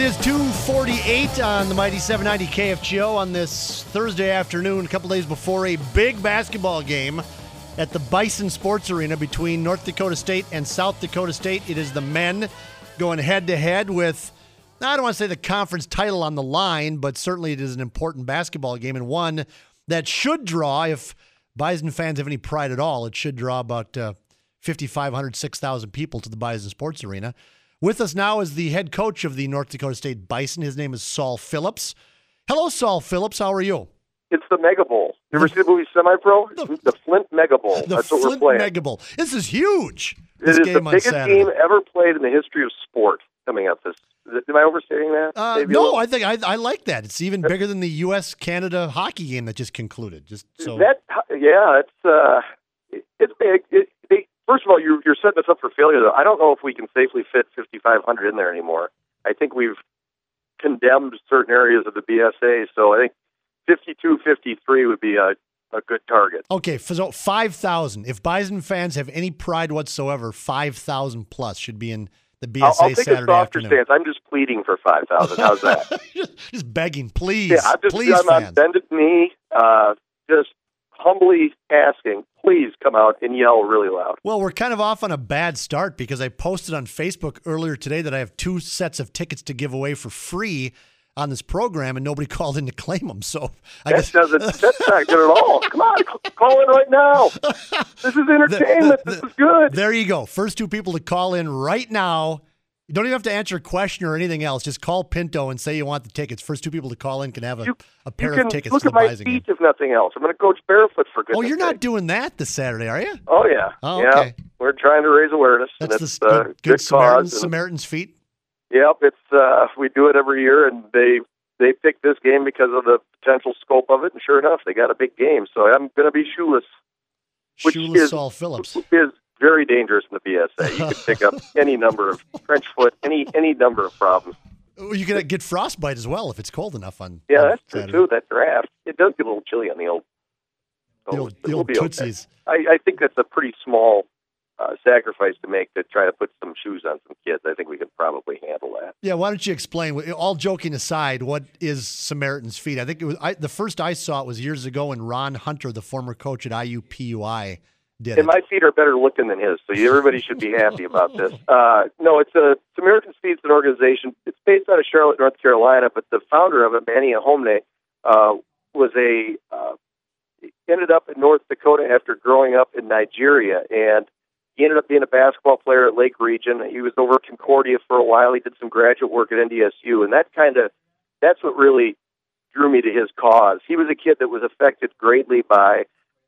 is 2:48 on the Mighty 790 KFGO on this Thursday afternoon, a couple days before a big basketball game at the Bison Sports Arena between North Dakota State and South Dakota State. It is the men going head-to-head with, I don't want to say the conference title on the line, but certainly it is an important basketball game and one that should draw, if Bison fans have any pride at all, it should draw about 5,500, 6,000 people to the Bison Sports Arena. With us now is the head coach of the North Dakota State Bison. His name is Saul Phillips. Hello, Saul Phillips. How are you? It's the Mega Bowl. You ever see the movie Semi-Pro? The Flint Mega Bowl. That's what we're playing. Mega Bowl. This is huge. It is the biggest game ever played in the history of sport coming up. Am I overstating that? No, I think I like that. It's even bigger than the U.S.-Canada hockey game that just concluded. It's big. First of all, you're setting us up for failure, though. I don't know if we can safely fit 5,500 in there anymore. I think we've condemned certain areas of the BSA, so I think 52, 53 would be a good target. Okay, so 5,000. If Bison fans have any pride whatsoever, 5,000 plus should be in the BSA I'll take Saturday a softer afternoon. stance. I'm just pleading for 5,000. How's that? just begging, please. Yeah, please, I'm fans. on bended knee, just humbly asking, please come out and yell really loud. Well, we're kind of off on a bad start because I posted on Facebook earlier today that I have 2 sets of tickets to give away for free on this program, and nobody called in to claim them. So that's not good at all. Come on, call in right now. This is entertainment. This is good. There you go. First 2 people to call in right now. You don't even have to answer a question or anything else. Just call Pinto and say you want the tickets. First 2 people to call in can have a pair of tickets to the Bison game. Look at my feet, if nothing else. I'm going to coach barefoot for goodness sake. Oh, you're not doing that this Saturday, are you? Oh, yeah. Oh, okay. Yeah. We're trying to raise awareness. That's the good cause. Samaritan's feet? Yep. We do it every year, and they picked this game because of the potential scope of it, and sure enough, they got a big game. So I'm going to be shoeless. Shoeless Saul Phillips. Is very dangerous in the BSA. You can pick up any number of French foot, any number of problems. You can get frostbite as well if it's cold enough on that's Saturday. true, too. That draft. It does get a little chilly on the old Tootsies. Okay. I think that's a pretty small sacrifice to make to try to put some shoes on some kids. I think we can probably handle that. Yeah, why don't you explain, all joking aside, what is Samaritan's feet? I think it was the first I saw it was years ago when Ron Hunter, the former coach at IUPUI, did and my feet are better looking than his, so everybody should be happy about this. No, it's a Samaritan's Feet's an organization. It's based out of Charlotte, North Carolina, but the founder of it, Manny Ahomne, ended up in North Dakota after growing up in Nigeria, and he ended up being a basketball player at Lake Region. He was over at Concordia for a while. He did some graduate work at NDSU, and that's what really drew me to his cause. He was a kid that was affected greatly by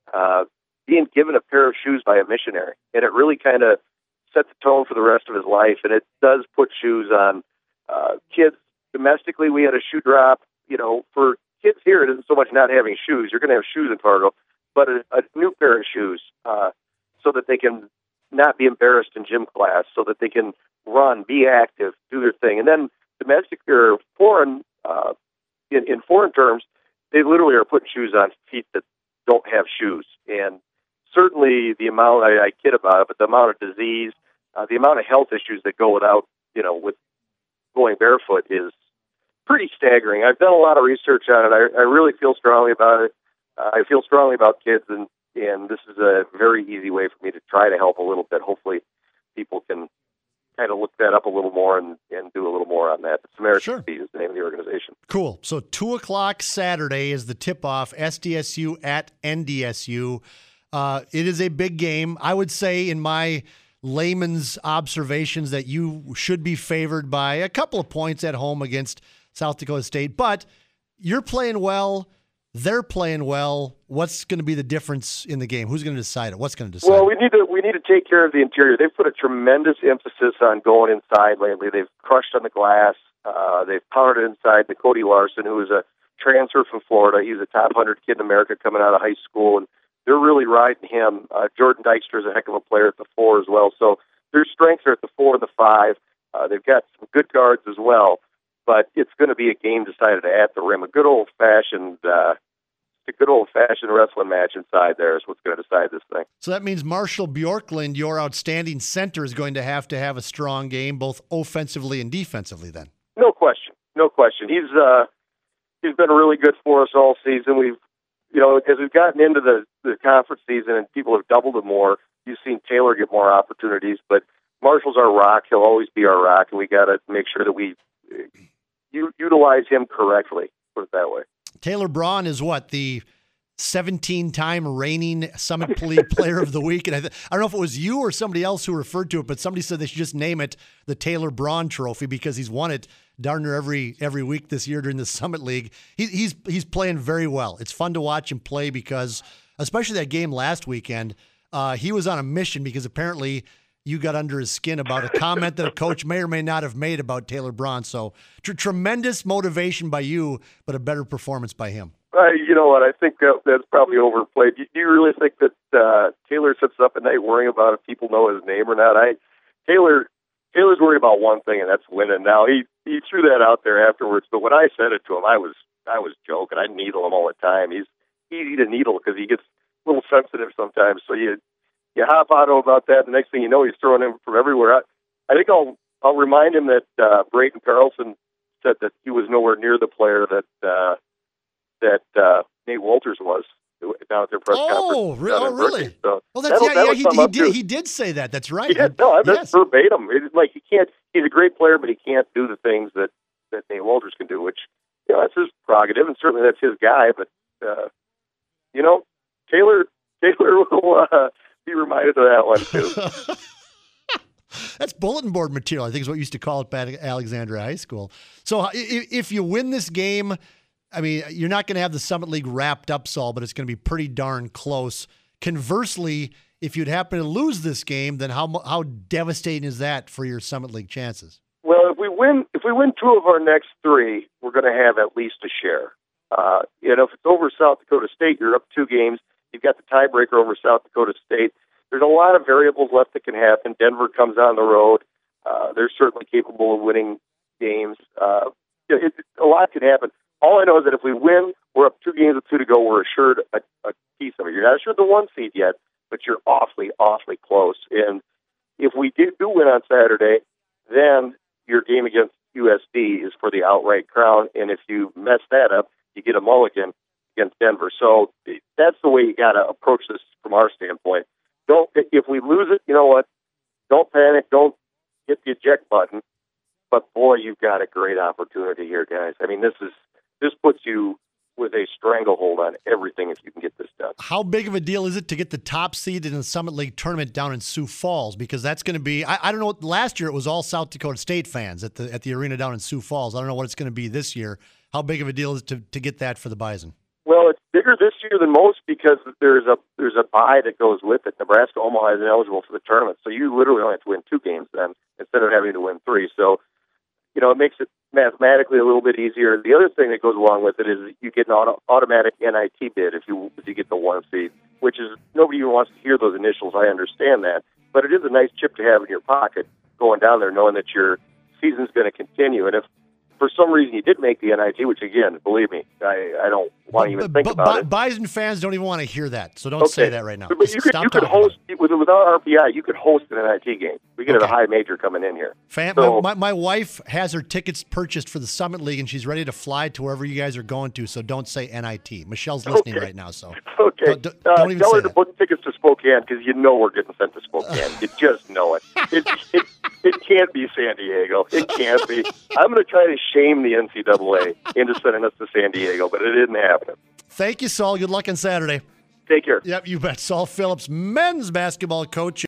being given a pair of shoes by a missionary, and it really kind of set the tone for the rest of his life, and it does put shoes on kids. Domestically, we had a shoe drop. For kids here, it isn't so much not having shoes. You're going to have shoes in Fargo, but a new pair of shoes so that they can not be embarrassed in gym class, so that they can run, be active, do their thing. And then domestic or foreign, in foreign terms, they literally are putting shoes on feet that don't have shoes. And certainly the amount, I kid about it, but the amount of disease, the amount of health issues that go without, with going barefoot is pretty staggering. I've done a lot of research on it. I really feel strongly about it. I feel strongly about kids, and this is a very easy way for me to try to help a little bit. Hopefully people can kind of look that up a little more and do a little more on that. Samaritan's Feet is the name of the organization. Cool. So 2 o'clock Saturday is the tip-off, SDSU at NDSU. It is a big game. I would say in my layman's observations that you should be favored by a couple of points at home against South Dakota State, but you're playing well. They're playing well. What's going to be the difference in the game? Who's going to decide it? What's going to decide Well, it? we need to take care of the interior. They've put a tremendous emphasis on going inside lately. They've crushed on the glass. They've pounded inside. The Cody Larson, who is a transfer from Florida. He's a top 100 kid in America coming out of high school, and they're really riding him. Jordan Dykstra is a heck of a player at the 4 as well. So their strengths are at the 4 and the 5. They've got some good guards as well, but it's going to be a game decided at the rim. A good old-fashioned wrestling match inside there is what's going to decide this thing. So that means Marshall Bjorklund, your outstanding center, is going to have a strong game, both offensively and defensively then. No question. no question. He's been really good for us all season. As we've gotten into the conference season and people have doubled it more, you've seen Taylor get more opportunities. But Marshall's our rock. He'll always be our rock, and we got to make sure that we utilize him correctly. Put it that way. Taylor Braun is what, the 17-time reigning Summit League Player of the Week, and I don't know if it was you or somebody else who referred to it, but somebody said they should just name it the Taylor Braun Trophy because he's won it darn near every week this year during the Summit League. He's playing very well. It's fun to watch him play because, especially that game last weekend, he was on a mission because apparently you got under his skin about a comment that a coach may or may not have made about Taylor Braun. So tremendous motivation by you, but a better performance by him. You know what? I think that's probably overplayed. Do you really think that Taylor sits up at night worrying about if people know his name or not? Taylor's worried about one thing, and that's winning. Now he threw that out there afterwards, but when I said it to him, I was joking. I needle him all the time. He's easy to needle because he gets a little sensitive sometimes. So you hop on him about that. The next thing you know, he's throwing him from everywhere. I think I'll remind him that Brayton Carlson said that he was nowhere near the player that Nate Walters was down at their press conference. Oh, really? So he did say that. That's right. Yeah, that's verbatim. It's like he's a great player, but he can't do the things that Nate Walters can do, which, that's his prerogative, and certainly that's his guy. But, Taylor will be reminded of that one, too. That's bulletin board material, I think is what you used to call it back at Alexandria High School. So if you win this game, I mean, you're not going to have the Summit League wrapped up, Saul, but it's going to be pretty darn close. Conversely, if you'd happen to lose this game, then how devastating is that for your Summit League chances? Well, if we win two of our next three, we're going to have at least a share. If it's over South Dakota State, you're up 2 games. You've got the tiebreaker over South Dakota State. There's a lot of variables left that can happen. Denver comes on the road. They're certainly capable of winning games. A lot can happen. All I know is that if we win, we're up 2 games with 2 to go. We're assured a piece of it. You're not assured the 1 seed yet, but you're awfully, awfully close. And if we do win on Saturday, then your game against USD is for the outright crown. And if you mess that up, you get a mulligan against Denver. So that's the way you got to approach this from our standpoint. If we lose it, you know what? Don't panic. Don't hit the eject button. But boy, you've got a great opportunity here, guys. I mean, this puts you with a stranglehold on everything if you can get this done. How big of a deal is it to get the top seed in the Summit League tournament down in Sioux Falls? Because that's going to be, I don't know, last year it was all South Dakota State fans at the arena down in Sioux Falls. I don't know what it's going to be this year. How big of a deal is it to get that for the Bison? Well, it's bigger this year than most because there's a bye that goes with it. Nebraska Omaha isn't eligible for the tournament, so you literally only have to win 2 games then instead of having to win 3. So, it makes it mathematically a little bit easier. The other thing that goes along with it is you get an automatic NIT bid if you get the 1 seed, which is nobody even wants to hear those initials. I understand that, but it is a nice chip to have in your pocket going down there, knowing that your season's going to continue. And if for some reason you did make the NIT, which again, believe me, I don't want to even think about it. Bison fans don't even want to hear that, so don't say that right now. But you could host without RPI. You could host an NIT game. We could have a high major coming in here. My wife has her tickets purchased for the Summit League, and she's ready to fly to wherever you guys are going to. So don't say NIT. Michelle's listening right now, so don't even tell say her to book tickets to Spokane because we're getting sent to Spokane. You just know it. It can't be San Diego. It can't be. I'm going to try to shame the NCAA into sending us to San Diego, but it isn't happening. Thank you, Saul. Good luck on Saturday. Take care. Yep, you bet. Saul Phillips, men's basketball coach.